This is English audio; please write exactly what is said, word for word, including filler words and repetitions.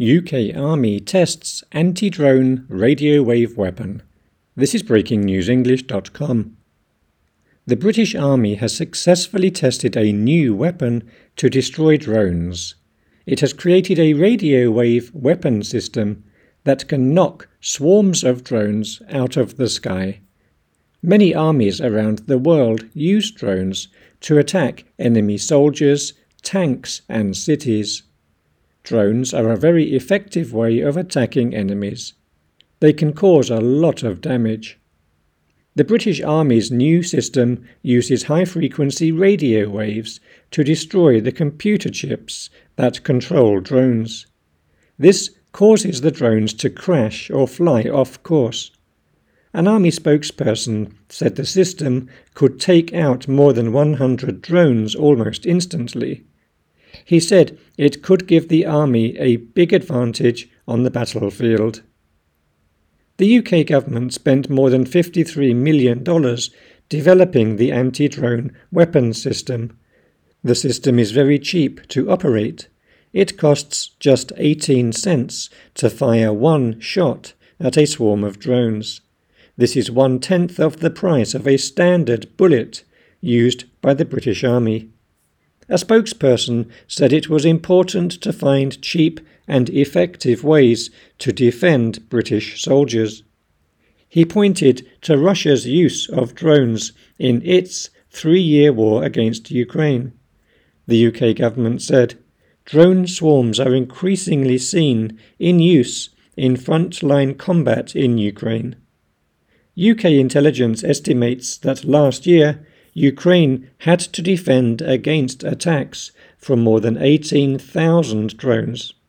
U K Army tests anti-drone radio wave weapon. This is breaking news english dot com. The British Army has successfully tested a new weapon to destroy drones. It has created a radio wave weapon system that can knock swarms of drones out of the sky. Many armies around the world use drones to attack enemy soldiers, tanks, and cities. Drones are a very effective way of attacking enemies. They can cause a lot of damage. The British Army's new system uses high-frequency radio waves to destroy the computer chips that control drones. This causes the drones to crash or fly off course. An Army spokesperson said the system could take out more than one hundred drones almost instantly. He said it could give the Army a big advantage on the battlefield. The U K government spent more than fifty-three million dollars developing the anti-drone weapons system. The system is very cheap to operate. It costs just eighteen cents to fire one shot at a swarm of drones. This is one-tenth of the price of a standard bullet used by the British Army. A spokesperson said it was important to find cheap and effective ways to defend British soldiers. He pointed to Russia's use of drones in its three-year war against Ukraine. The U K government said, "Drone swarms are increasingly seen in use in front-line combat in Ukraine." U K intelligence estimates that last year Ukraine had to defend against attacks from more than eighteen thousand drones.